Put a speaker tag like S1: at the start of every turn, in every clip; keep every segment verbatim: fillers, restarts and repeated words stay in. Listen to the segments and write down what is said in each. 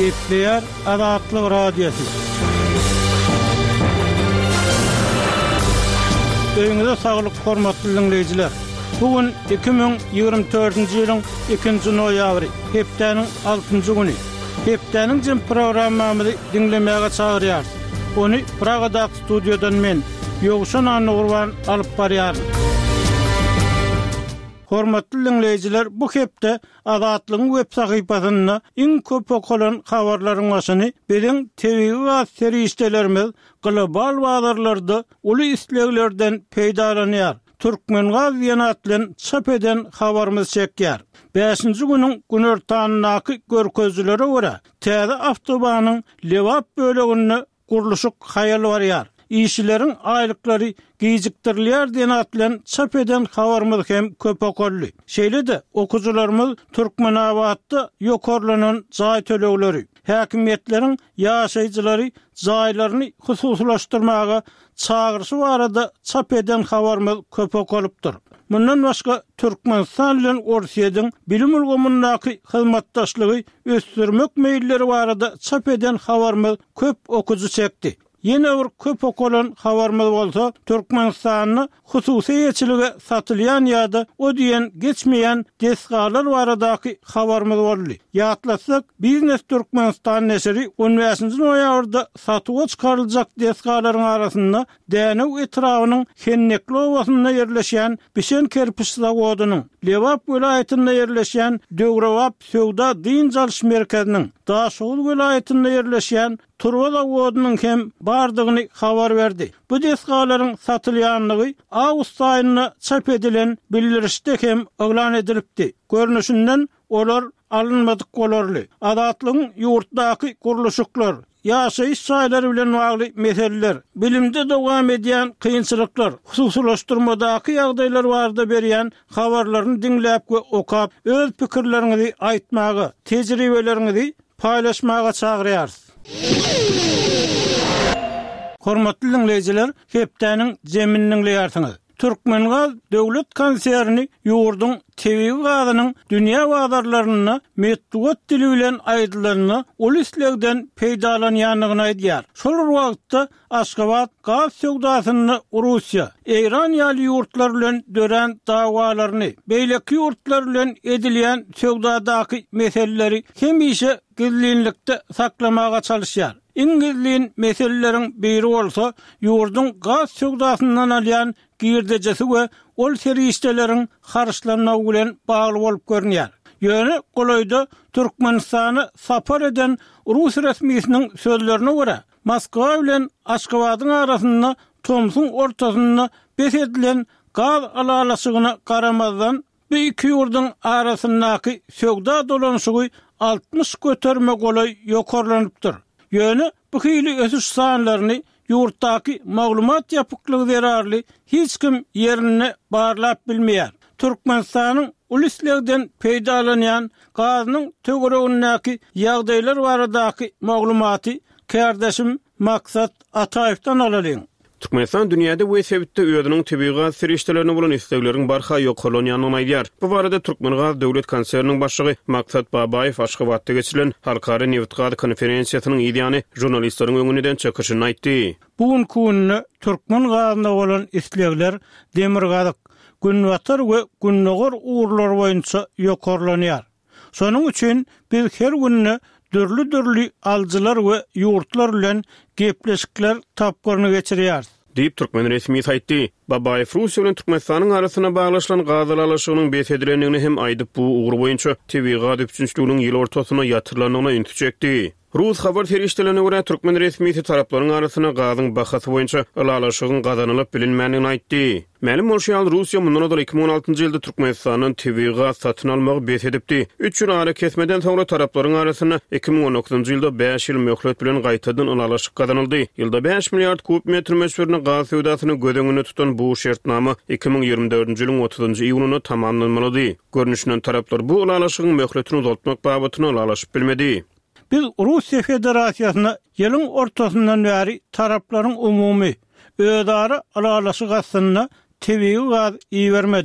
S1: Gepleyer Azatlyk Radiosu. Öňüňizde saglyk, hormatly dinleyijiler. Bugün iki bin ýygrimi dördünji ýylyň ikinji noýabry, hepdeniň altynjy güni. Hepdeniň jym programmamyzy dinlemäge çagyrýar. Onu Pragada studiodan men Ýogşan Anurwan alyp barýar. Hormatly dinleyijiler, bu hepde Azatlygyň web sahypasyna iň köp okulan habarlaryň başyny biziň T V serişdelerimiz global wagdarlarda uly isleglerden peýdalanýar. Türkmen gaz ýanatlyň çap eden habarymyz çekýär. beşinji günüň günertanynaky görkezlere görä, täze awtobanyň Lewap bölegini guruluşyk haýal barýar. İşçilerin aylıkları geciktirilýär diýen atlan çap eden habarymyz hem köp okully. Şeýle de okujularymyz Türkmenabatda ýokarlanan jaý tölegleri, häkimetleriň ýaşaýjylary jaýlaryny hususlaşdyrmaga çağırşy barada çap eden habarymyz köp okulypdyr. Mundan başga Türkmenistan bilen Orsiýadyň bilim ulgamyndaky hyzmatdaşlygy ösdürmek meýilleri barada çap eden habarymyz köp okuju çekdi. Yine bir köp okulan habarymyz bolsa, Türkmenistanyň hususy ýetçiligi satylýan ýa-da o diýen geçmeýän desgalar baradaky habarymyz boldy. Ýatlasak, Biznes Türkmenistan neşri on beşinji noýabrda satyga çykaryljak desgalaryň arasynda Dänew etrawynyň Hennekli owasyna ýerleşýän Bişen kerpiç zawodynyň, Lewap welaýatynda ýerleşýän Döwrewap Söwda Dyn Jalş merkeziniň, Daşoğul welaýatynda ýerleşýän Turwa zawodynyň hem bardygyny habar berdi. Bu desgalaryň satylýanlygy awgust aýyna çap edilen bildirişde hem oglan edilipdi. Görnüşinden olar alınmadyk bolarly. Azatlygyň ýurtdaky guruluşyklar, ýaşaýyş şaýlary bilen bagly meseleler, bilimde dowam edýän kynçylyklar, hususlaşdyrmadaky ýagdaýlar barada berýän habarlaryny dinläp we okap, öz pikirleriňizi aýtmagy, tejribeleriňizi paýlaşmaga çagyrýar. Hormatly dinleyijiler, hepdeniň jeminiň ýartyňy. Türkmengaz döwlet konserni ýurduň T V gazynyň dünýä wagdarlaryna metduat dili bilen aýdylaryna uly islegden peýdalanýanlygyny aýdýar. Şol wagtda Aşgabat gaz söwdasyny Russiýa, Eýran ýaly ýurtlar bilen dören dawalaryny, beýleki ýurtlar bilen edilýän söwdadaky meseleleri hemişe gizlinlikde saklamaga çalışýar. İngilizliğin meselelerin biri olsa, yurdun gaz söwdasyndan alýan girdejesi we ol serişdelerin harçlanmagy bilen bagly bolup görnýär. Ýöne golaýda Türkmenistany sapar eden Rus resmiýetiniň sözlerine görä, Moskwa bilen Aşgabatyň arasynda Tomsun ortasynda bes edilen gaz alalaşygyna garamazdan bu iki ýurdun arasyndaky söwda dolanşygy altmış göterme golay ýokarlanypdyr. Ýöne bu hili ösüş sanlaryny ýurtdaky maglumat ýapyklygy zerarly hiç kim ýerine barlap bilmeýär. Türkmenistanyň ulislegden peýdalanýan gazynyň töweregindäki ýagdaýlar baradaky maglumaty kardeşim Maksat Ataýevden alalyň.
S2: Türkmenistan dünýäde bu sebäpde özüniň tabiiy serişdelerini bolan islegleriň barha ýokarlanýanyny aýdýar. Bu barada Türkmengaz döwlet konserniň başlygy Maksat Babaýew Aşgabatda geçirilen halkara Neftgaz konferensiýasynyň ýa-ni jurnalistleriň öňünden çekyşini aýtdy.
S1: Bugün kunny Türkmengazyna bolan islegler Demirgazyk, Günwatar we Günnogor uğurlar boýunça ýokarlanýar. Şonuň üçin biz her günni dürli-dürli alçylar we ýurtlar bilen gepleşikler tapgyryny geçirýär.
S2: Diýip Türkmen resmiýeti aýtdy. Babaýew Russiýa bilen Türkmenistanyň arasyna baglaşylan gaz alalaşygynyň beýtedilenligini hem aýdyp bu ugur boýunça T V gaz üçinçiligiň ýyl ortasyna ýatyrylanyna ünti çekdi. Rus habar serişdelerine görä Türkmen resmiýeti taraplaryň arasyna gazyň bahasy boýunça alalaşygyň gazanylyp bilinmänligini aýtdy. Mälim bolşýal Russiýa mundan iki bin on altyncy ýylda Türkmenistanyň T V gaz satyn almagy beýtedipdi. üç ýyl ara kesmeden soňra taraplaryň arasyna iki bin on dokuzunçy ýylda beş ýyl möhlet bilen gaýtadan alalaşyk gazanyldy. Ýylda beş milliard kub metr meşhuryny gaz söwdasyny gödeňine tutan bu şertnama iki bin ýygrimi dördünçi ýylyň otuzunçy iýulyna tamamlanmaly. Görnüşinden taraplar bu alalaşygyň möhletini uzatmak babatyna alalaşyp bilmedi.
S1: Biz Russiýa Federasiýasyna ýylyň ortasyndan bäri taraplaryň umumy özara alalaşyk aslynda T V gaz iýermedik.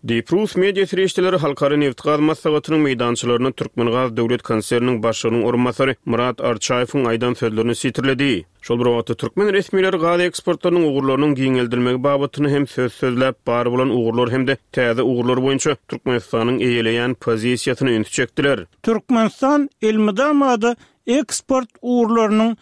S2: Diprus media serişçileri halkara neft gaz maslahatynyň meýdançylaryny Türkmengaz döwlet konserniň başlygynyň orunmasary Murat Arçaýewiň aýdan sözlerini sitirledi. Şol bir wagtda türkmen resmiýetleri gaz eksportlarynyň ugurlarynyň giňeldirilmegi babatyny hem söz sözläp bar bolan ugurlar hemde täze ugurlar boýunça Türkmenistanyň eýeleýän pozisiýasyny ünitjekdiler.
S1: Türkmenistan ilmidamada eksport ugurlarynyň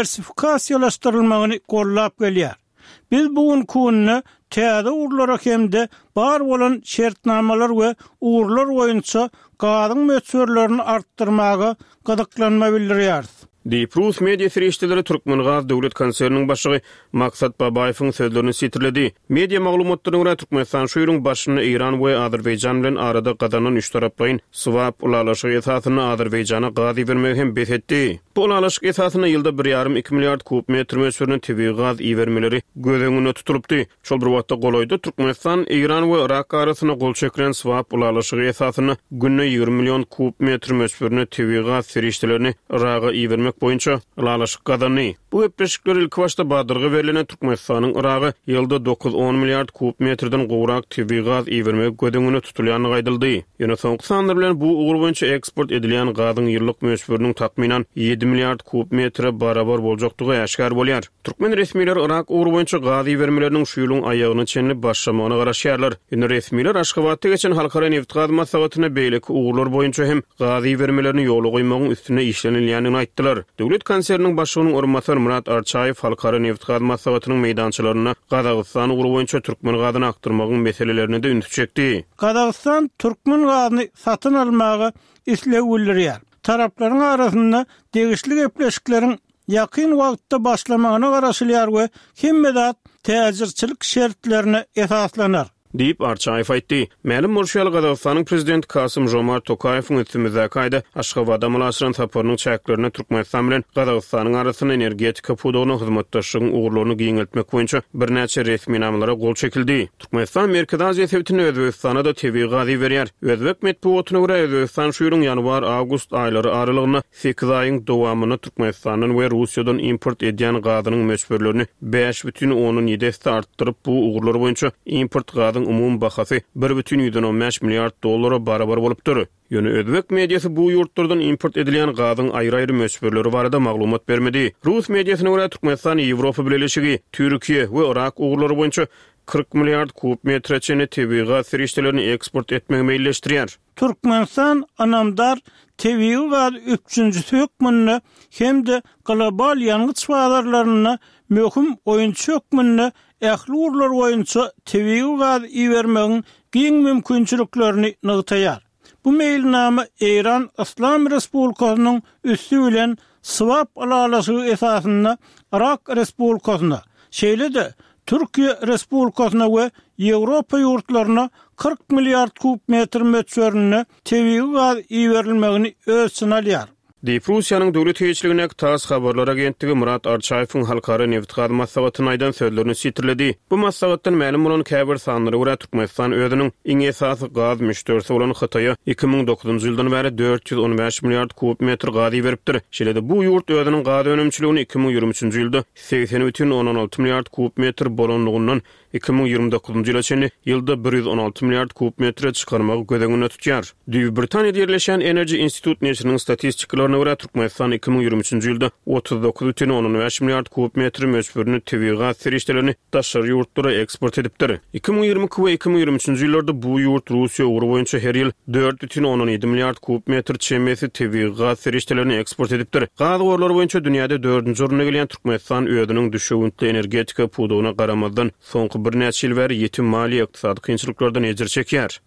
S1: diversifikasiýalaşdyrylmagyny gollap gelýär. Biz bugun kunny täze ugurlara hemde bar bolan şertnamalar we ugurlar boýunça gazyň möçberlerini artdyrmaga gydyklanma bildirýär.
S2: Diprus media serişçileri Türkmengaz döwlet konserniň başlygy Maksat Babaýewiň sözlerini sitirledi. Media maglumatlaryna görä Türkmenistan şuýuryň başyny Iran we Azerbaýjan bilen arada gadanan üç taraplyň swap ulalaşygy esasyny Azerbaýjana gazy bermegi hem bethetdi. Bu ulalaşyk esasyny ýylda bir ýarym iki milliard kub metr möçberini tebii gaz iýermeleri gözeňine tutulupdy. Şol bir wagtda golaýda Türkmenistan Iran we Irak arasyna gol çekiren swap ulalaşygy esasyny günne ýigirmi million kub metr möçberini tebii gaz serişçilerini Iraga iýermek boýunça ulalaşyk gadany. Bu öpleşikler ilk başta Badyrga berilen Türkmenistanyň Iraga ýylda dokuz on milliard kub metrden gowrak tebii gaz iýermek gözeňine tutulýany gaýdyldy. Ýöne soňky sanlar bilen bu ugur boýunça eksport edilýän gazyň ýyllyk möçberiniň takminan yedi milliard kub metre barabar boljakdygy aşkar bolýar. Türkmen resmiýetleri Irak ugur boýunça gaz iýermeleriniň şu ýylyň aýagyny çenli başlamagyna garaşýarlar. Ýöne resmiýetler Aşgabatda geçen halkara neft gaz maslahatyna beýleki ugurlar boýunça hem gaz iýermelerini ýoly goýmagyň üstüne işlenilýänini aýtdylar. Döwlet konserniň başlygynyň orunmasary Murat Arçaýew halkara neft gaz maslahatynyň meýdançylaryna Gazagystan ugur boýunça türkmen gazyny aktyrmagyň meselelerini de ünitjekdi.
S1: Gazagystan türkmen gazyny satyn almagy isleg bildirýär. Taraplaryň arasynda degişli gepleşikleriň ýakyn wagtda başlamagyna garaşylýar we hemmedat täzirçilik şertlerini esaslanýar.
S2: Diýip Arçaýew aýtdy. Mälim bolşýal Gazagystanyň prezidenti Kasym Jomart Tokaýewiň ötümizde gaýda Aşgabatda mulaşyran saparynyň çäklerini Türkmenistan bilen Gazagystanyň arasyna energetika pudugyny hyzmatdaşlygyň ugurlaryny giňeltmek boýunça bir näçe resmi namalara gol çekildi. Türkmenistan Merkezi Aziýa sebitini Özbegistana da tebii gazy berýär. Özbek medeniýetyne görä Özbegistan şu ýylyň ýanwar awgust aýlary aralygyna sekiz aýyň dowamyny Türkmenistanyň we Russiýadan import edýän gazynyň möçberlerini beş бүтүn on ýedi artdyryp bu ugurlar boýunça import gazy umum bahasy bir бүтүn on beş milliard dollara barabar bolupdyr. Ýöne Özbek mediýasy bu ýurtlardan import edilýän gazyň aýry-aýry möçberleri barada maglumat bermedi. Rus mediýasyna görä Türkmenistan Ýewropa bileşigi, Türkiýe we Irak ugurlary boýunça kırk milliard kub metre çene tebii gaz serişçilerini eksport etmegi meýilleşdirýär.
S1: Türkmenistan anamdar tebii gaz üçüncü hökmünde hem-de global ýangıç bazarlaryna möhüm oýunçy hökmünde ähli urlar boýunça tebii gaz iýermegiň giň mümkinçiliklerini nygtaýar. Bu meýilnama Iran Islam Respublikasynyň üstü bilen swap alalasy esasynda Irak Respublikasyna, şeýle-de Türkiýe Respublikasyna we Ýewropa ýurtlaryna kırk milliard kub metr möçberini tebii gaz iýerilmegini öz synalýar.
S2: Diprusýanyň döwlet heýetçiligine tas habarlar agentligi Murat Arçaýewiň halkara neft gaz maslahatyny aýdan sözlerini sitirledi. Bu maslahatdan ma'lum bolan käbir sanlary görä Türkmenistan özüniň iň esasy gaz müşterisi bolan Hytaýa iki ming dokuzunçy ýyldan bäri dört ýüz on beş milliard kub metr gaz beripdir. Şeýle-de bu ýurt özüniň gaz önümçiligini iki ming ýigirme üçinçi ýylda seksen бүтүn on alty milliard kub metr bolanlygyndan iki ming ýigirme dokuzunçy ýyla çenli ýylda bir ýüz on alty milliard kub metre çykarmagy gözeňine tutýar. Düýb Britaniýada ýerleşen Energy Institute näşriniň statistikalarına görä Türkmenistan iki ming ýigirme üçinçi ýylda otuz dokuz бүтүn on beş milliard kub metr möçberini tebii gaz serişçilerini daşary ýurtlara eksport edipdir. iki ming ýigirme iki we iki ming ýigirme üçinçi ýyllarda bu ýurt Russiýa ugur boýunça her ýyl dört бүтүn on ýedi milliard kub metr çemesi tebii gaz serişçilerini eksport edipdir. Gaz gorlary boýunça dünýäde dördünçi oruna gelýän Türkmenistan özüniň düşüwüntli energetika pudugyna garamazdan soňky bir näçe ýyl bäri ýetim mali ykdysady kynçylyklardan ejir çekýär.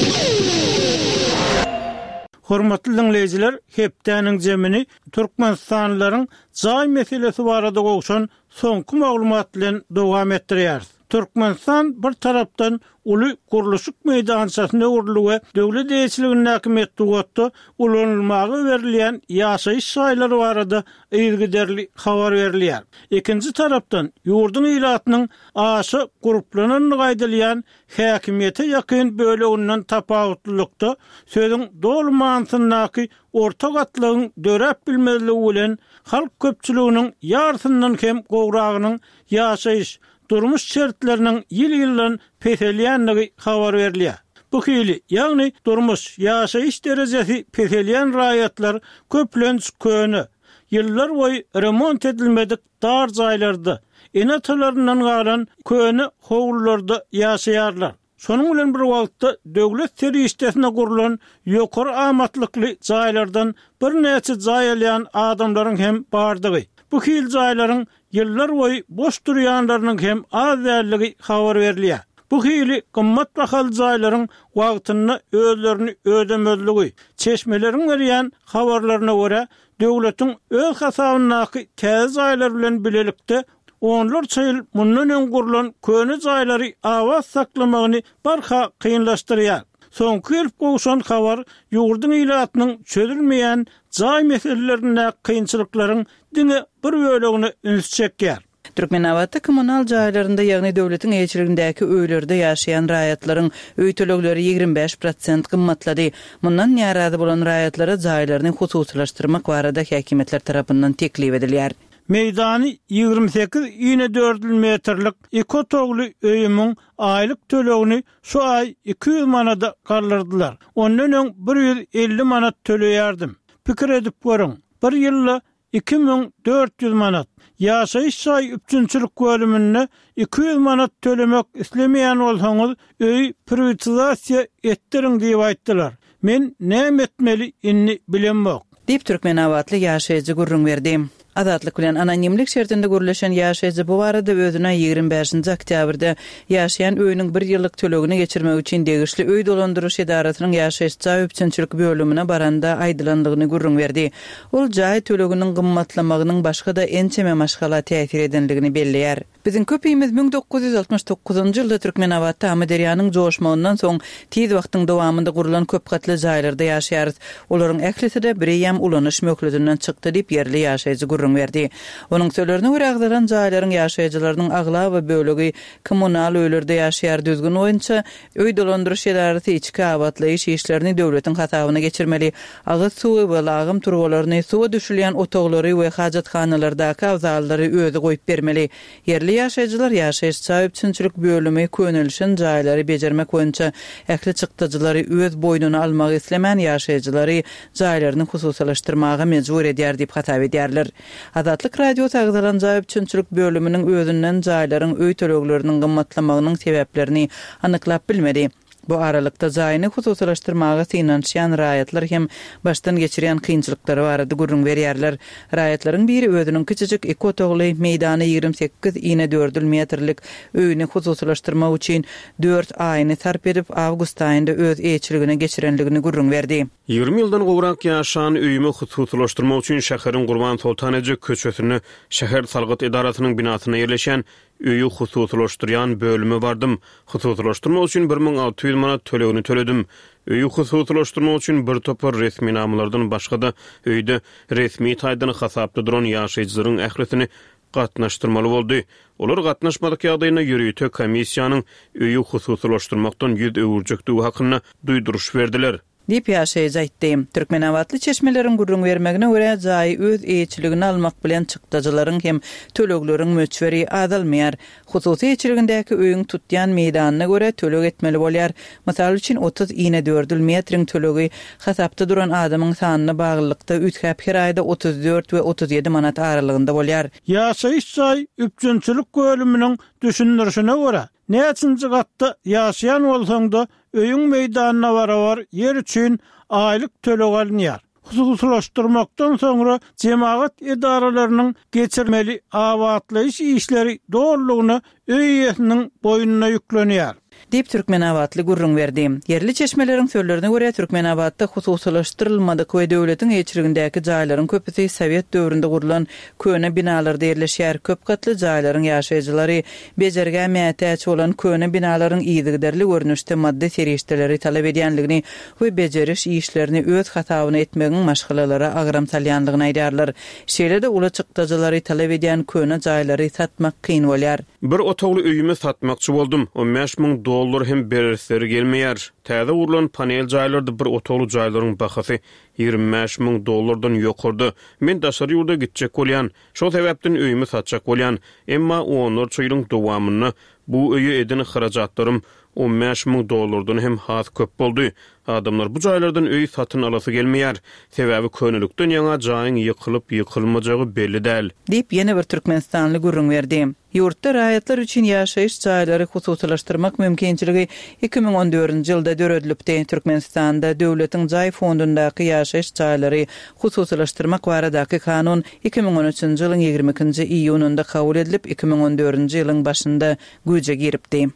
S1: Hormatly dinleyijiler, hepdeniň jemini Türkmenistanlylaryň jaý meselesi barada gowşan soňky maglumat bilen dowam etdirýär. Türkmenistan bir tarapdan uly guruluşyk meýdançasyna urulugy döwlet eýçiliginiň häkimetde gotdy ulanylmagy berilýän ýaşaýyş şaýlary barada ýygyderli habar berilýär. Ikinji tarapdan ýurdun ýylatynyň aşy guruplanyny gaýdylýan häkimete ýakyn böleginden tapawutlykda sözüň dolmansynaky orta gatlygyň dörep bilmezligi bilen halk köpçüliginiň ýartyndan hem gowragynyň ýaşaýyş durmuş şertlerinin yıl yıldan peselýänligi habar berilýär. Bu hili, yani durmuş, yaşayış derecesi peselyen rayatlar köplenç köni, yıllar boyu remont edilmedik dar zaylarda, enatalarından galan köni hovullarda yaşayarlar. Sonun bilen bir wagtda döwlet terişdesine gurulan ýokary amatlikly jaýlardan bir näçe jaýalyan adamlaryň hem bardygy. Bu hil jaýlaryň ýyllar boýy boş durýanlarynyň hem az dälligi habar berilýär. Bu hili gymmat bahal jaýlaryň wagtyny özlerini ödemezligi, çeşmeleriň berýän habarlaryna görä döwletiň öz hasabynaky täze jaýlar bilen bilelikde onlar çayıl mundan ön gurulan köni jaýlary awaz saklamagyny barha kıyınlaşdyrýar. Soňky ýyl goşan habar ýurduň ilatynyň çözülmeýän jaý meselelerine kıyınçylyklaryň diňe bir bölegini üns çekýär.
S3: Türkmenawatda kommunal jaýlarynda, ýagny döwletiň eýçiligindäki öýlerde ýaşaýan raýatlaryň öý tölegleri ýigirme beş prosent gymmatlady. Mundan ýarady bolan raýatlara jaýlaryny hususlaşdyrmak barada häkimetler tarapyndan teklip edilýär.
S1: Meydany ýigirme sekiz ine dört metrlik iki otogly öýümiň aýlyk tölegini şu ay iki yüz manada galdyrdylar. Ondan öň bir yüz elli manat töleýärdim. Pikir edip görüň. Bir ýylda iki bin dört yüz manat. Ýaşaýyş saý üçinçilik bölümine iki yüz manat tölemek islemeýän bolsaňyz öý privatizatsiýa etdiriň diýip aýtdylar. Men näme etmeli inni bilenmek.
S3: Dip Türkmenawatly ýaşaýjy gurrun berdi. Adatlyk bilen anonimlik şertinde gurulýan ýaşaýjy bu barada özüne ýigirme beşinji oktýabrda ýaşaýan öýüniň bir ýyllyk tölegini geçirmek üçin degişli öý dolandyryş edaratynyň ýaşaýyş üçinçilik bölümine baranda aýdylandygyny gurrun berdi. Ol jaý töleginiň gymmatlamagynyň başga da ençeme maşgala täsir edenligini belleýär. Bizim köpüýmiz bin dokuz yüz altymyş dokuzunjy ýylda Türkmenawatda Amaderýanyň joşmagyndan soň tiz wagtyň dowamında gurulan köp gatly jaýlarda ýaşaýar. Olaryň ählisi de birem ulanyş möklüdinden çykdy diýip ýerli ýaşaýjy gurrun berdi. Onuň sözlerine görä agdaran jaýlaryň ýaşaýjylarynyň agla we bölegi kommunal öýlerde ýaşaýar düzgün oýunça öý dolandyryş edaraty içki abatlaýyş işlerini döwletiň hasabyna geçirmeli. Agyz suwy we lagym turgularyny suwa düşülýän otoglary we hajatkhanalardaky awzallary özü goýup bermeli. Yerli ýaşaýjylar ýaşaýyş üçinçilik bölümi könülşin jaýlary bejermek boýunça ähli çykdyjylary öz boýnuna almak islemän ýaşaýjylary jaýlaryny hususlaşdyrmaga mejbur edýär diýip hatap edýärler. Adatlyk radio tagdalan jaý üçinçilik bölüminiň özünden jaýlaryň öý tölegleriniň gymmatlamagynyň sebäplerini anyklap bilmedi. Bu aralykda jaýyny hususlaşdyrmaga synanýan raýatlar hem başdan geçirýän kynçylyklary barada gurrun berýärler. Raýatlaryň biri özüniň kiçijik iki otogly meýdany ýigirme sekiz ine dört metrlik öýüni hususlaşdyrmak üçin dört aýyny sarp edip awgust aýynda öz eýçiligine geçirenligini gurrun berdi.
S2: ýygrimi ýyldan gowrak ýaşan öýümi hususlaşdyrmak üçin şäheriň Gurban Sultanyjy köçesini şäher salgyt edaratynyň binasyna ýerleşen öýü hususlaşdyrýan bölümi bardym. Hususlaşdyrmak üçin bir bin alty yüz manat tölegini töledim. Öýü hususlaşdyrmak üçin bir topar resmi namlardan başga da öýde resmi taýdany hasapda duran ýaşaýjylaryň ählisini gatnaşdyrmaly boldy. Olar gatnaşmadyk ýagdaýyna ýürüýte komissiýanyň öýü hususlaşdyrmakdan ýüz öwürjekdigi hakyna duýduruş berdiler.
S3: Dip ýaşaýjy aýtdy. Türkmenawatly çeşmeleriň gurrun bermegine görä jaý öz eýçiligini almak bilen çykdyjylaryň hem tölegleriň möçberi azalmaýar. Hususy eýçiligindäki öýüň tutýan meýdanyna görä töleg etmeli bolýar. Mysal üçin otuz ine dört metriň tölegi hasapda duran adamyň sanyna baglykda üç her aýda otuz dört we otuz ýedi manat aralygynda bolýar.
S1: Ýaşaýyş jaý üçinçilik bölüminiň düşündirişine görä näçinji gatda ýaşaýan bolsaň-da öýüň meýdanyna barabar yer üçin aýlyk töleg alınýar. Hususlaşdyrmakdan soňra jemaat edaralarynyň geçirmeli awatlaýyş işleri doğrulugyny öý ýetiniň boýnuna ýüklenýär.
S3: Dip Türkmenawatly gurrun berdi. Yerli çeşmeleriň sözlerine görä Türkmenawatda hususlaşdyrylmadyk we döwletiň eýçiligindäki jaýlaryň köpüsi Sowet döwründe gurulan köne binalarda ýerleşýär. Köp gatly jaýlaryň ýaşaýjylary bejerge mätäç bolan köne binalaryň ýygyderli görnüşde madde serişdeleri talap edýänligini we bejeriş işlerini öz hasabyna etmegiň maşgalalara agram salýanlygyny aýdarlar. Şeýlede uly çykdyjylary talap edýän köne jaýlary satmak kyn bolýar.
S2: Bir otogly öýümi satmakçy boldum. on beş min dollar hem beresleri gelmeýär. Täze urulan panel jaýlarda bir otogly jaýlaryň bahasy ýygrimi beş min dollardan ýokurdy. Men daşary ýurda gitjek bolýan. Şol sebäpden öýümi satjak bolýan. Emma onlar çyýryň dowamyny bu öýe edin harajatlarym on beş ming dollardan hem hat köp boldy. Adamlar bu jaýlardan öý satyn alasy gelmeýär. Sebäbi könülükden ýaňa jaýyň ýykylyp ýykylmajagy belli däl.
S3: Diýip ýene bir türkmenstanly gurrun berdi. Ýurtda raýatlar üçin ýaşaýyş jaýlary hususlaşdyrmak mümkinçiligi iki ming on dördünji ýylda döredilipdi. Türkmenistanda döwletiň jaý fondundaky ýaşaýyş jaýlary hususlaşdyrmak baradaky kanun iki ming on üçünji ýylyň ýigirme ikinji iýununda kabul edilip iki ming on dördünji ýylyň başynda güýje giripdi.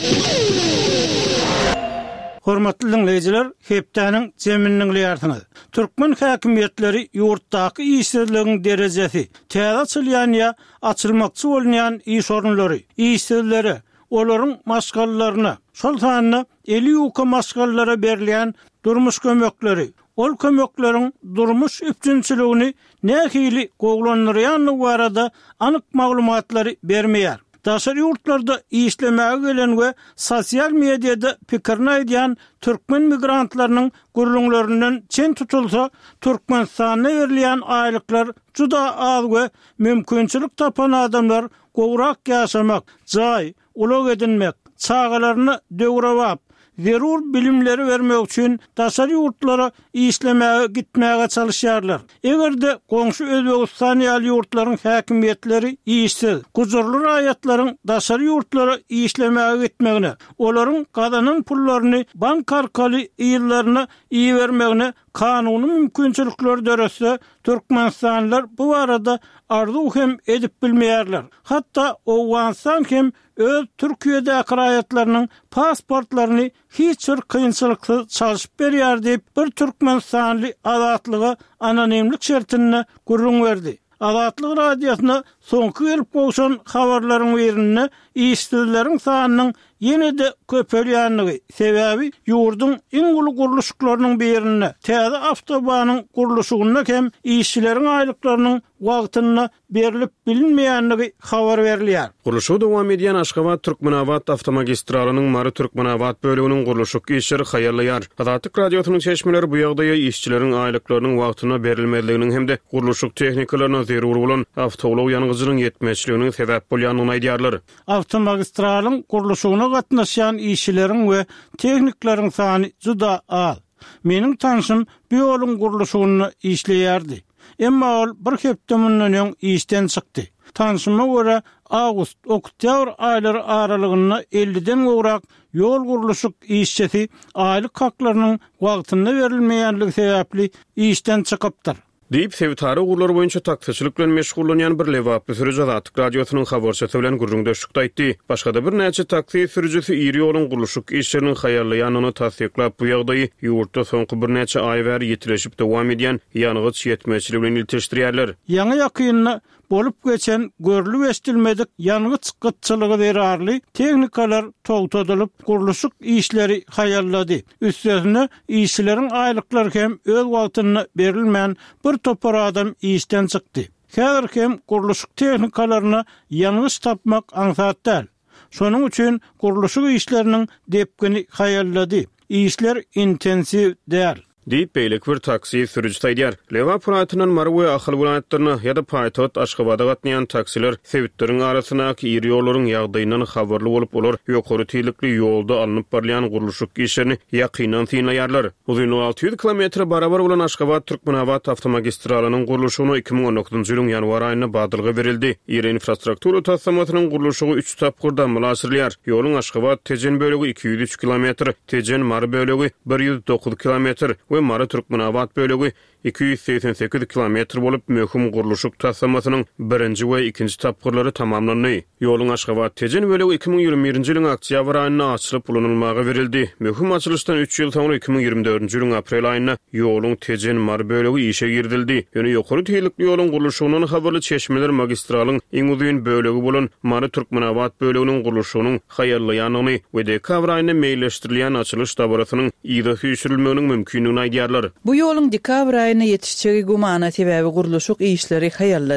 S1: Hormatly dinleyijiler, hepdäniň jeminiň ýartyny. Türkmen häkimetleri ýurtdaky işsizligiň derejesi, täze açylýan ýa açylmakçy bolýan iş orunlary, işsizleri, olaryň maşgallalaryna, şol sanyny elli ýoka maşgallara berilýän durmuş kömekleri, ol kömekleriň durmuş üpçünçiligini nähili goglanýarlygy barada anyk maglumatlary bermeýär. Daşary ýurtlarda işlemäge gelen we sosial mediada pikirini aýdýan türkmen migrantlarynyň gurrunlaryndan çen tutulsa, Türkmenistana berilýän aýlyklar juda az we mümkinçilik tapan adamlar gowrak ýaşamak, jaý, ulak edinmek, çağalaryny döwrewap, zerur bilimleri vermek üçin daşary ýurtlara işlemäge gitmäge çalışýarlar. Egerde goňşy Özbegistan ýaly ýurtlaryň häkimetleri işsiz, guzurly raýatlaryň daşary ýurtlara işlemäge gitmegine, olaryň gadanyň pullaryny bank arkaly ýyllaryna iý bermegine kanuny mümkinçilikler döresde Türkmenistanlylar bu barada arzu hem edip bilmeýärler. Hatda Owgansan hem öz Türkiýedäki raýatlarynyň pasportlaryny hiç bir kynçylyksız çalyşyp berýär diýip bir Türkmenistanly azatlygy anonimlik şertine gurrun berdi. Azatlyk radiosyna soňky gelip bolşan habarlaryň berini işsizleriň sanynyň ýene de köpelýänligi sebäbi ýurdun iň uly guruluşlarynyň birine, täze awtobanyň guruluşyna hem işçileriň aýlyklarynyň wagtyna berilip bilinmeýänligi habar berilýär.
S2: Guruluşy dowam edýän Aşgabat Türkmenawat awtomagistralalynyň Mary Türkmenawat bölегiniň guruluşy işleri haýarlaýar. Azatlyk radiosynyň çeşmeleri bu ýagdaýa işçileriň aýlyklarynyň wagtyna berilmeliliginiň hemde guruluşy tehnikalarına zerur bolan awtolog ýanygyjynyň ýetmeçliginiň sebäp bolýanyny aýdýarlar.
S1: Awtomagistralalyň guruluşyna gatnaşan işçileriň we tehnikleriň sany juda az. Meniň tanşym bu ýoluň guruluşyny işleýärdi. Emma ol bir hepde mundan öň işden çykdy. Tanşyma görä awgust, oktyabr aýlary aralygyna elliden gowrak ýol guruluşy işçisi aýlyk haklarynyň wagtyna berilmeýänligi sebäpli işden çykypdyr.
S2: Diýip Sevtary ugurlar boýunça taksyçylyk bilen meşgullanýan bir lewaply sürüji Azatlyk radiosynyň habarçysy bilen gurrundaşykda aýtdy. Başga da bir näçe taksi sürüjisi iri ýoluň guruluşyk işleriniň haýarlaýanyny tasdiklap bu ýagdaýy ýurtda soňky bir näçe aý bäri ýetirilip dowam edýän ýanygyç ýetmeçiligi bilen ilteşdirýärler.
S1: Ýaňy ýakynyna bolup geçen görlü estilmedik ýanygyç gytçylygy derarly tehnikalar togtadylyp guruluşyk işleri haýarlady. Üstesine işçileriň aýlyklary hem öz wagtyna berilmän bir topar adam işden çykdy. Häzir hem guruluşyk tehnikalaryny ýanygyç tapmak aňsat däl. Şonuň üçin guruluşyk işleriniň depgini haýarlady. İşler intensiv däl.
S2: Diýip beýlik bir taksi sürüji taýdýar. Lewa puratynyň Marwe ahal vilayatlaryna ýa-da paýtot Aşgabada gatnaýan taksiler sewitleriň arasyna iri ýollaryň ýagdaýyndan habarly bolup olar ýokary teýlikli ýolda alınıp barlayan guruluşyk işlerini ýakynan synlaýarlar. Uzunlygy alty ýüz kilometr barabar bolan Aşgabat Türkmenawat awtomagistralalynyň guruluşyna iki ming on dokuzunji ýylyň ýanwar aýyna badylgy berildi. Ýer infrastruktura tasamatynyň guruluşy üç tapgyrdan mulaşyrlýar. Ýoluň Aşgabat Tejen bölegi iki ýüz üç kilometr, Tejen Mary bölegi bir ýüz dokuz kilometr we Mary Türkmenawat bölegi iki ýüz seksen sekiz kilometr bolup möhüm guruluşyk tasamatynyň birinji we ikinji tapgyrlary tamamlandy. Ýoluň Aşgabat Tejen bölegi iki ming ýygrimi birinji ýylyň oktýabr aýyna açylyp ulanylmagy berildi. Möhüm açylışdan üç ýyl soňra iki ming ýygrimi dördünji ýylyň aprel aýyna ýoluň Tejen Mary bölegi işe girdildi. Ýöne ýokary teýlikli ýoluň guruluşynyň habarly çeşmeler magistralalyň iň uzun bölegi bolan Mary Türkmenawat böleginiň guruluşynyň haýarlaýanyny we dekabr aýyna meýilleşdirilýän açylış dabarasynyň ýa-da süýşürilmeginiň mümkinligini aýdýarlar.
S3: Bu ýoluň dekabr aýyna ýetişjegi gumana sebäbi guruluşyk işleri haýarlady.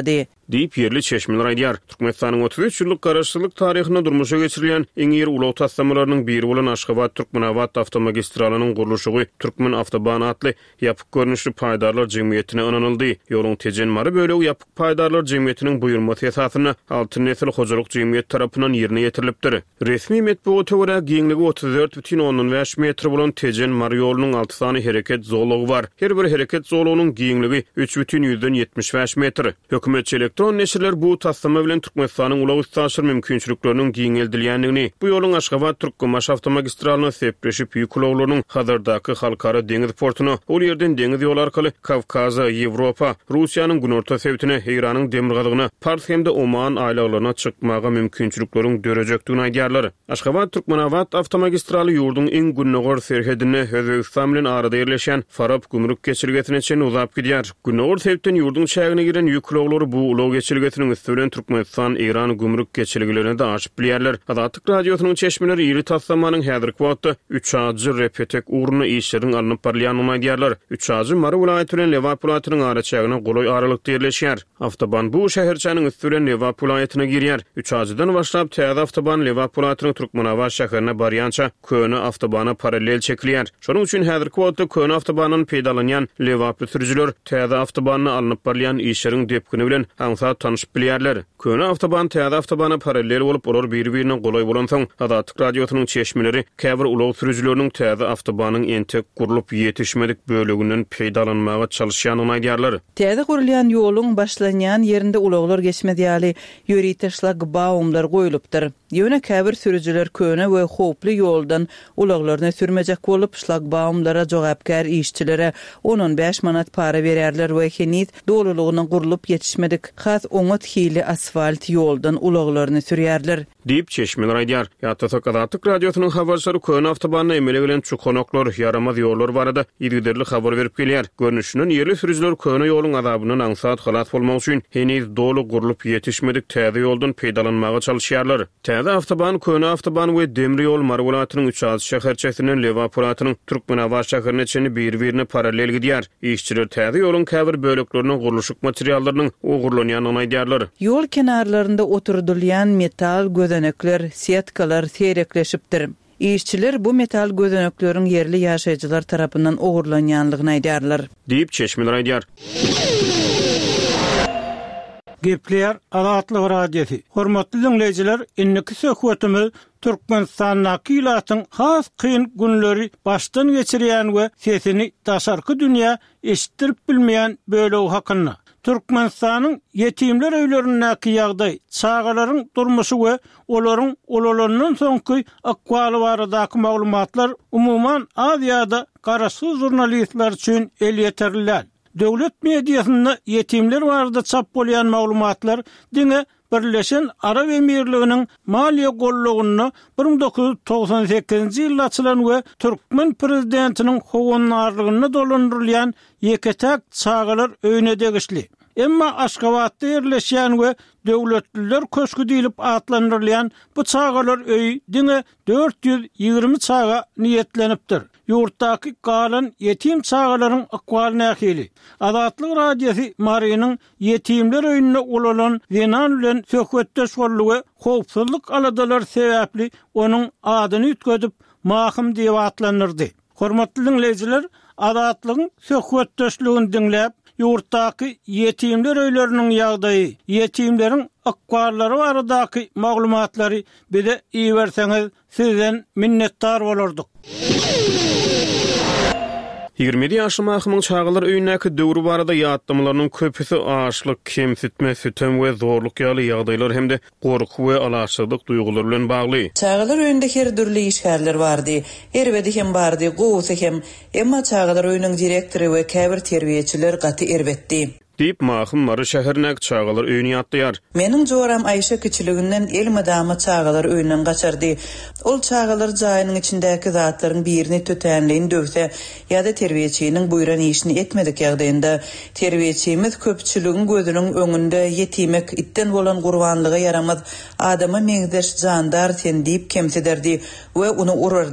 S2: diýip yerli çeşmeler aýdýar. Türkmenistanyň otuz üç ýyllyk garaşçylyk taryhyna durmuşa geçirilen iň ýer ulaw taslamalarynyň biri bolan Aşgabat Türkmenawat awtomagistralanyň gurulşy Türkmen Awtobany atly ýapyk görnüşli paýdarlar jemgyýetine onanyldy. Ýoluň tejen mary bölegi ýapyk paýdarlar jemgyýetiniň buyurmasy esasyna altı nesil hojalyk jemgyýet tarapyndan ýerine ýetirilipdir. Resmi metbuata görä giňligi otuz dört бүтүn ondan beş metr bolan tejen mary ýolunyň altı sany hereket zowlugy bar. Her bir hereket zowlugynyň giňligi üç бүтүn ýetmiş beş metr. Hökümetçi elektron neşirler bu taslama bilen Türkmenistanyň ulaw taşyr mümkinçilikleriniň giňeldilýändigini, bu ýoluň Aşgabat Türkmenmaş awtomagistralına sepleşip ýük ulawlarynyň hazırdaky halkara deňiz portuny, ol ýerden deňiz ýol arkaly Kavkaza, Ýewropa, Russiýanyň günorta sebitine, Iranyň demirgalygyna, Pars hemde Oman aýlaglaryna çykmaga mümkinçilikleriň dörejekdigini aýdýarlar. Aşgabat Türkmenawat awtomagistraly ýurdun iň günnägör serhedine Özbegistan bilen arada ýerleşen Farab gümrük geçirgetine çen uzap gidýär. Günnägör sebitden ýurdun şäherine giren ýük ulawlary bu ulaw geçirgetiniň üstünden Türkmenistan, İran gümrük geçirgilerini de aşyp bilýärler. Adatyk radiosynyň çeşmeleri ýyly taslamanyň häzirki wagtda üç ajy repetek urny işleriň alınıp barýanyny aýdýarlar. üç ajy Mary vilayaty bilen Lewap vilayatynyň araçagyna goloy aralykda ýerleşýär. Awtoban bu şäherçäniň üstünden Lewap vilayatyna girýär. üç ajydan başlap täze awtoban Lewap vilayatynyň Türkmenawat şäherine barýança köne awtobana paralel çekilýär. Şonuň üçin häzirki wagtda köne awtobanyny peýdalanýan Lewaply sürüjüler täze awtobanyny alınıp barýan işleriň depkini bilen haňsa tanyşyp bilýärler. Köne awtoban täze awtobana paralel bolup olar bir-birine goloy bolan soň Adatyk radiosynyň çeşmeleri käbir ulaw sürüjüleriniň täze awtobanyň entek gurulup ýetişmedik böleginden peýdalanmaga çalışýanyny aýdýarlar.
S3: Täze gurulýan ýoluň başlanýan ýerinde ulawlar geçmedýäli ýöri taşlak baumlar goýulypdyr. Ýöne käbir sürüjüler köne we hoply ýoldan ulawlaryny sürmejek bolup şlagbaumlara jogapkär işçilere on beş manat para berýärler we henüz dolulugyny gurulup ýetişmedik has oňat hili asfalt ýoldan ulawlaryny sürýärler.
S2: Diýip çeşmeler aýdýar. Ýa-da Adatyk radiosynyň habarçylary köne awtobanyna emele bilen çukonoklar, ýaramaz ýollar barada ýerli habar berip gelýär. Görnüşinden ýerli sürüjüler köne ýoluň azabynyň aňsat halat bolmagy üçin henüz dolu gurulup ýetişmedik täze ýoldan peýdalanmaga çalışýarlar. Täze awtoban, köne awtoban we demir ýol Mary vilayatynyň üç ajy şäherçesinden Lewap vilayatynyň Türkmenawat şäherine çeni bir-birine paralel gidýär. İşçiler täze ýoluň käbir bölekleriniň gurulşyk materiallarynyň ogurlanýanyny aýdýarlar.
S3: Ýol kenarlarynda oturdylýan metal gözenekler, siatkalar serekleşipdir. İşçiler bu metal gözenekleriň yerli ýaşaýjylar tarapyndan ogurlanýanlygyny aýdýarlar.
S2: Diýip çeşmeler aýdýar.
S1: Gepler Adatlyk radiosu. Hormatly dinleyijiler, inniki söhbetimiz Türkmenistan nakilatyň has kyn günleri başdan geçirýän we sesini daşarky dünýä eşitdirip bilmeýän bölegi hakynda. Türkmenistanyň yetimler öýlerindäki ýagdaý, çağalaryň durmuşy we olaryň olalaryndan soňky akwaly baradaky maglumatlar umumyň az ýa-da garaşsyz jurnalistler üçin el ýeterliler. Döwlet mediýasynda yetimler barada çap bolýan maglumatlar diňe Birleşen Arap Emirliginiň maliýe gollugyny bir ming dokuz ýüz togsan sekizinji ýylda açylan we Türkmen prezidentiniň howanlarlygyny dolandyrylýan ýeketek çağalar öýüne degişli. Emma Aşgabatda ýerleşýän we döwletliler köşkü diýilip atlandyrylýan bu çağalar öýü diňe dört ýüz ýygrimi çağa niýetlenipdir. Ýurtdaky galan yetim çağalaryň akwalyny ähli. Adatlyk radiosu Marynyň yetimler öýüne olalan Zenan bilen söhbetdeş bolýy, howpsuzlyk aladalar sebäpli onuň adyny ýetgedip mahym diýip atlandyrdy. Hormatly dinleyijiler, Adatlygyň söhbetdeşligini dinläp ýurtdaky yetimler öýleriniň ýagdaýy, yetimleriň akwallary baradaky maglumatlary bize iýerseňiz sizden minnetdar bolardyk.
S2: ýigirme ýaşly mahymyň çağalar öýündäki döwrü barada ýatdymlarynyň köpüsi açlyk, kemsitme, sütem we zorluk ýaly ýagdaýlar hemde gorky we alaşsyzlyk duýgulary bilen bagly.
S3: Çağalar öýünde her türlü işgärler bardy. Erbedi hem bardy, gowsy hem. Emma çağalar öýüniň direktori we käbir terbiýeçiler gaty erbetdi.
S2: Diýip mahym Mary şäherine çağalar öýüne ýatdýar.
S3: Meniň joram Aýşa kiçiliginden elmadama çağalar öýünden gaçardy. Ol çağalar jaýynyň içindäki zatlaryň birini tötänliğini döwse ýa-da terbiýeçiniň buýran işini etmedik ýagdaýynda terbiýeçimiz köpçüligiň gözüniň öňünde yetimek itten bolan gurbanlygy yaramaz adama meňzeş jandar sen diýip kemsederdi we ony urardy.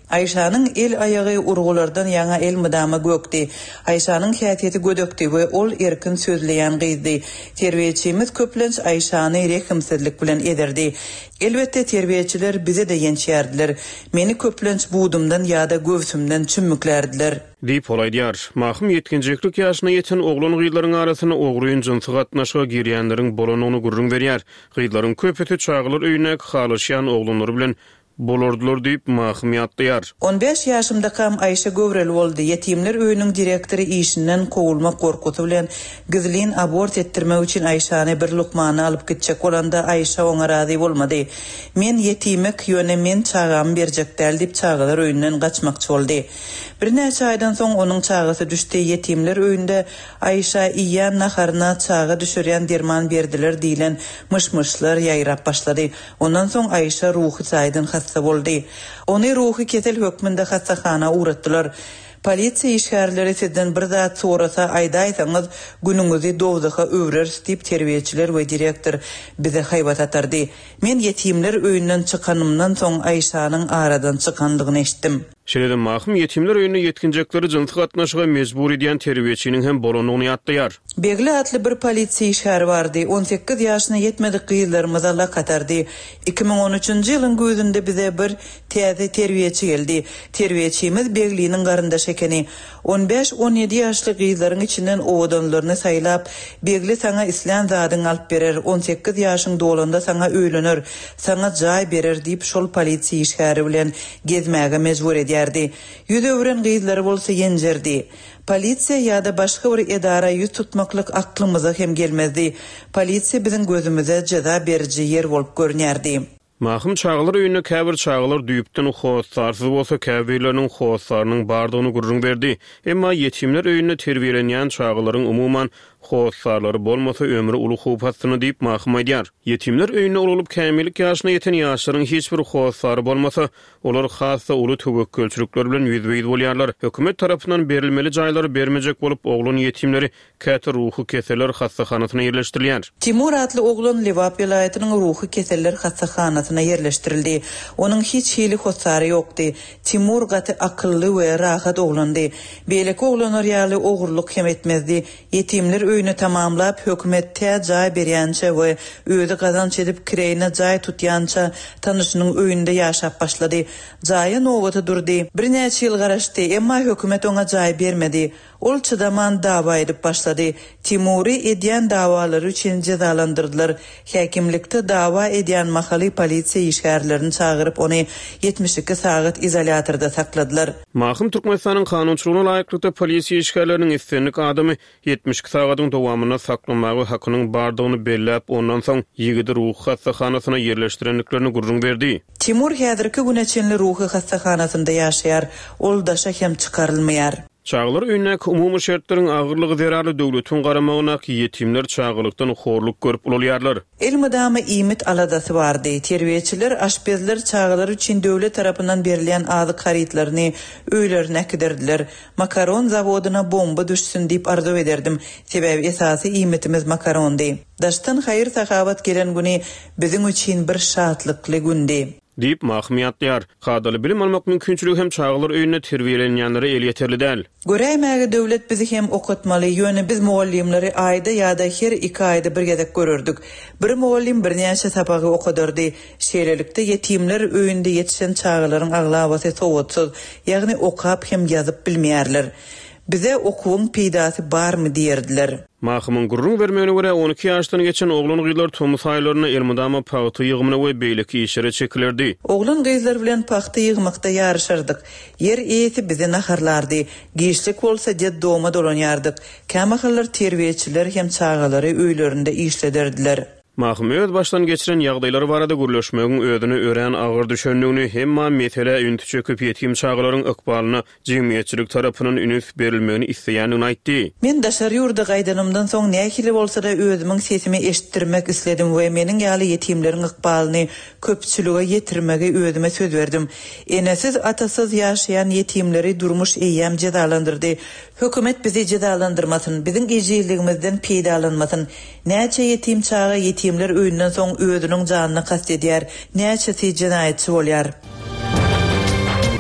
S3: Ayşanyň el ayagy urgulardan ýaňa el mydama gökdi. Ayşanyň häsiýeti gödökdi we ol erkin sözleýän gyzdy. Terbiýeçimiz köplenç Ayşany rehimsizlik bilen ederdi. Elbette terbiýeçiler bize de ýençýärdiler. Meni köplenç buğdumdan ýa-da göwsümden çümmüklerdiler.
S2: Diýip olaýdýar. Mahum yetkinjeklik ýaşyna ýeten oglan gyýlaryň arasyna ogruýyn jynsy gatnaşyga girýänleriň bolanyny gurrun berýär. Gyýlaryň köpeti çağılar öýüne halaşýan oglanlar bilen bolordular diýip mahum ýatdyar.
S3: on beş ýaşymda kam Ayşe Gövrel boldy. Yetimler öýüniň direktori işinden kowulmak gorkuty bilen gyzlyn abort etdirmek üçin Ayşany bir lukmany alyp gitjek bolanda Ayşe oňa razy bolmady. Men yetimek ýöne men çağam berjek däl diýip çağalar öýünden gaçmakçy boldy. Bir näçe aýdan soň onuň çağasy düşdi. Yetimler öýünde Ayşa iýän naharna çağa düşürýän derman berdiler diýilen myşmyşlar ýaýrap başlady. Ondan soň Ayşa ruhy çaýdan boldy. Ony ruhy ketel hökmünde hassahana uğratdylar. Polisiýa işgärleri sizden bir zat sorasa aýdaýsaňyz günüňizi dowdaha öwrer diýip terbiýeçiler we direktor bize haýbat atardy. Men yetimler öýünden çykanymdan soň Ayşanyň aradan çykandygyny eşitdim.
S2: Şeýle mahum yetimler öýüne yetkinjekleri jynsy gatnaşyga mejbur edýän terbiýeçiniň hem bolanyny ýatdyar.
S3: Begli atly bir polisiýa işgäri bardy. on sekiz ýaşyna ýetmedik gyýlarymyz ala katardy. iki ming on üçünji ýylyň gözünde bize bir täze terbiýeçi geldi. Terbiýeçimiz Begliniň garyndaş ekeni. on beş on ýedi ýaşly gyýlaryň içinden owadanlaryny saýlap, Begli saňa islam zadyny alyp berer, on sekiz ýaşyň dolanda saňa öýlener, saňa jaý berer diýip şol polisiýa işgäri bilen gezmäge mejbur edýär. Yüz öwren gyýlary bolsa ýenjerdi. Polisiýa ýa-da başga bir edara ýüz tutmaklyk aklymyza hem gelmezdi. Polisiýa biziň gözümizde jaza beriji ýer bolup görnýärdi.
S2: Mahum çağılar öýüne käbir çağılar düýüpden hoýsarsy bolsa käbirleriň hoýsarynyň bardygyny gurrun berdi. Emma yetimler öýüne terbiýelenýän çağılaryň umuman hoýsarlary bolmasa ömrü uly hupatyny diýip mahum aýdýar. Yetimler öýüne olup kämillik ýaşyna ýeten ýaşlaryň hiç bir hoýsary bolmasa, olar hassa uly töwekkülçilikler bilen ýüzbeýdi bolýarlar. Hökümet tarapyndan berilmeli jaýlary bermejek bolup oglan yetimleri käte ruhy keseler hassahanasyna ýerleşdirilýär.
S3: Timur atly oglan Lewap vilayatynyň ruhy keseler hassahanasyna ýerleşdirildi. Onuň hiç hili hoýsary ýokdy. Timur gaty akylly we rahat oglandy. Beýleki oglanlar ýaly ogurluk hem etmezdi. Yetimler öýüni tamamlap hökümet tä jaý berýänçe we öýde gazanç edip kireýine jaý tutýança tanışynyň öýünde ýaşap başlady. Jaýy nowaty durdy. Bir näçe ýyl garaşdy, emma hökümet oňa jaý bermedi. Ol çıdaman dawa edip başlady. Timuri edýän dawalary üçin jazalandyrdylar. Häkimlikde dawa edýän mahally polisiýa işgärlerini çağıryp ony yetmiş iki saat izolatorda sakladylar.
S2: Mahum Türkmenistanyň kanunçylygyna laýyklykda polisiýa işgärleriniň islenlik adamy yetmiş iki sagatyň dowamyna saklamagy hakynyň bardygyny belläp, ondan soň ýigidi ruh hassahanasyna ýerleşdirenliklerini gurrun berdi.
S3: Timur häzirki güneçenli ruhy hassahanasyna ýaşaýar, ol daşa hem çykarylmaýar.
S2: Çağlar öýünek umumy şertleriň agyrlygy zerarly döwletiň garamagyna yetimler çağılykdan horluk görüp bolýarlar.
S3: El mydamy iýmit aladasy bardy. Terbiýeçiler, aşpezler çağlar üçin döwlet tarapyndan berilýän azyk haritlaryny öýlerine kiderdiler. Makaron zawodyna bomba düşsün diýip arzu ederdim. Sebebi esasy iýmitimiz makarondy. Daşdan haýyr sahabat gelen güni biziň üçin bir şatlykly gündi.
S2: Diýip mahum ýatdyar. Hadaly bilim almak mümkinçiligi hem çağlar öýüne terbiýelenýänlere el ýeterli däl.
S3: Göräýmäge döwlet bizi hem okutmaly. Ýöne biz muallimleri aýda ýa-da her iki aýda bir gezek görürdük. Bir muallim bir näçe sabagy okudurdy. Şeýlelikde yetimler öýünde ýetişen çağlaryň aglabasy sowatsyz, ýagny okap hem ýazyp bilmeýärler. Bize okuwun peýdasy barmy diýerdiler.
S2: Mahumyň gurrun bermegine görä on iki ýaşdan geçen oglan gyýlar Tomus aýlaryna Elmydama paýty ýygmyna we beýleki işlere çekilerdi.
S3: Oglan gyýlar bilen paýty ýygmakda ýarışardyk. Yer eýeti bizi naharlardy. Giýişlik bolsa jed dowma dolanýardyk. Kämahallar terbiýeçiler hem çağalary öýlerinde işlederdiler.
S2: Mahum öz başdan geçiren ýagdaýlary barada gürleşmegiň ödüni ören agyr düşenligini hemma mesele ünti çöküp ýetim çağlaryň ykbalyna jemgyýetçilik tarapyndan ünüs berilmegini isleýänini aýtdy.
S3: Men daşary ýurda gaýdanymdan soň nähili bolsa da özümiň sesimi eşitdirmek isledim we meniň ýaly ýetimleriň ykbalyny köpçülige ýetirmege özüme söz berdim. Enesiz atasyz ýaşaýan ýetimleri durmuş eýýäm jazalandyrdy. Hökümet bizi jazalandyrmasyn, biziň ejizligimizden peýdalanmasyn. Näçe ýetim çağa ýetimler öýünden soň özüniň janyny kast edýär, näçesi jinaýatçy bolýar.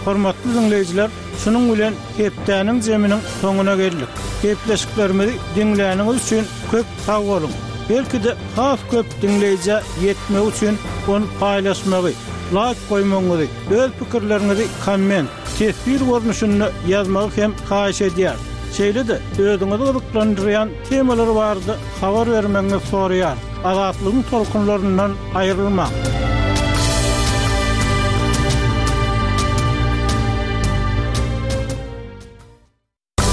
S1: Hormatly dinleyijiler, şunun bilen hepdäniň jeminiň soňuna geldik. Hepleşiklerimizi dinläniňiz üçin köp sag bolun. Belki de has köp dinleyici yetmek üçin onu paylaşmagy, like koymagy, öz pikirlerinizi komment, tesbir görnüşünde yazmagy hem haýyş edýär. Şeýle de özüňizi ýoklandyrýan temalar bardy, habar bermeňizi soraýar. Azatlygyň tolkunlaryndan aýrylmaň.